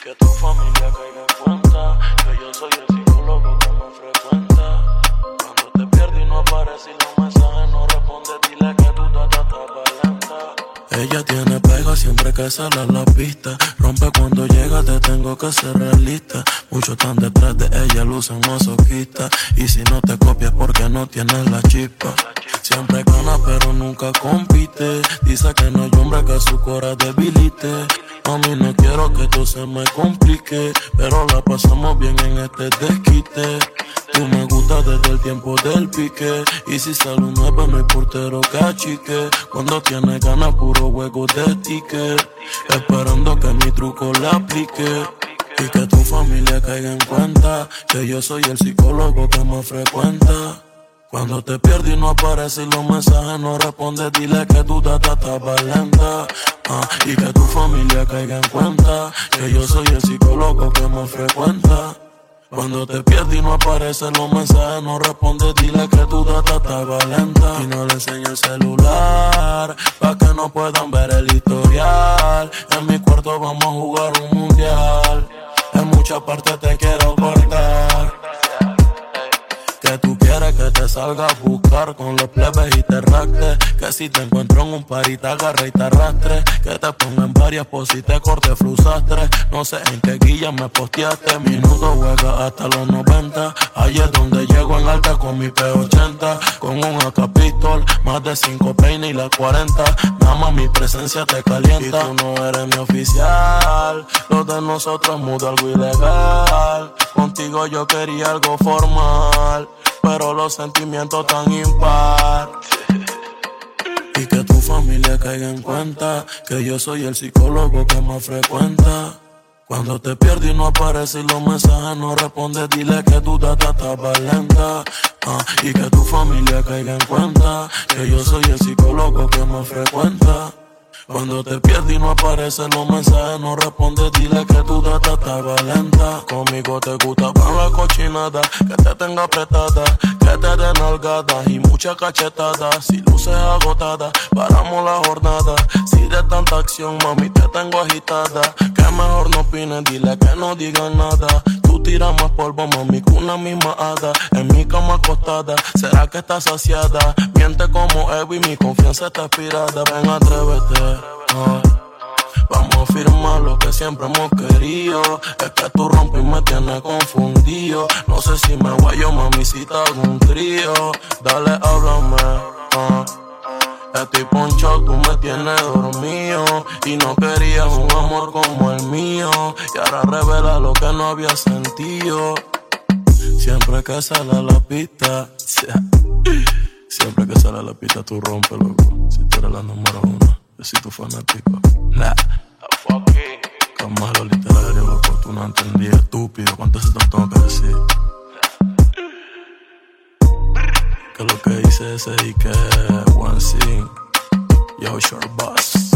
que tu familia caiga en cuenta que yo soy el psicólogo que me frecuenta. Cuando te pierdes y no apareces y los mensajes no respondes, dile que tú estás lenta. Ella tiene pega siempre que sale a la pista. Rompe cuando llega, te tengo que ser realista. Muchos están detrás de ella, lucen masoquista. Y si no te copias porque no tienes la chispa. Siempre gana pero nunca compite. Dice que no hay hombre que su cora debilite. Mami, no quiero que esto se me complique, pero la pasamos bien en este desquite. Tú me gustas desde el tiempo del pique. Y si sale un nuevo no hay portero que achique. Cuando tienes ganas puro juego de ticket, esperando que mi truco le aplique. Y que tu familia caiga en cuenta que yo soy el psicólogo que me frecuenta. Cuando te pierdes y no apareces y los mensajes no respondes, dile que tu data estaba lenta. Y que tu familia caiga en cuenta que yo soy el psicólogo que me frecuenta. Cuando te pierdes y no aparecen los mensajes, no respondes, dile que tu data estaba lenta. Y no le enseño el celular, pa' que no puedan ver el historial. En mi cuarto vamos a jugar un mundial. En muchas partes te quiero cortar. Que tú quieres que te salga a buscar con los plebes y te racte. Que si te encuentro en un party te agarre y te arrastre. Que te ponga en varias poses y te corte frusastre. No sé en qué guilla me posteaste. Minuto juega hasta los 90. Ahí es donde llego en alta con mi P80. Con un AK pistol, más de 5 peines y las 40. Nada más mi presencia te calienta. Y tú no eres mi oficial. Lo de nosotros muda algo ilegal. Contigo yo quería algo formal, pero los sentimientos tan impar. Y que tu familia caiga en cuenta que yo soy el psicólogo que más frecuenta. Cuando te pierdes y no apareces y los mensajes no respondes, dile que tu data estaba lenta. Y que tu familia caiga en cuenta que yo soy el psicólogo que más frecuenta. Cuando te pierdes y no aparecen los mensajes, no respondes, dile que tu data estaba lenta. Conmigo te gusta ver la cochinada, que te tenga apretada, que te den nalgadas y muchas cachetadas. Si luces agotadas, paramos la jornada. Si de tanta acción, mami, te tengo agitada. Que mejor no opines, dile que no digan nada. Tú tiras más polvo, mami, que una misma hada. En mi cama acostada, ¿será que estás saciada? Miente como Evo y mi confianza está inspirada. Ven, atrévete. Vamos a firmar lo que siempre hemos querido. Es que tú rompes y me tienes confundido. No sé si me guayo, mami, si te hago un trío. Dale, háblame. Estoy ponchado, tú me tienes dormido. Y no querías un amor como el mío. Y ahora revela lo que no había sentido. Siempre que sale a la pista, siempre que sale a la pista tú rompes, loco. Si tú eres la número uno, yo soy tu fanático. Nah, Camalo literario, loco, tú no entendí, estúpido. ¿Cuántas veces te tengo que decir? Que lo que hice ese y que one scene, yo, short boss.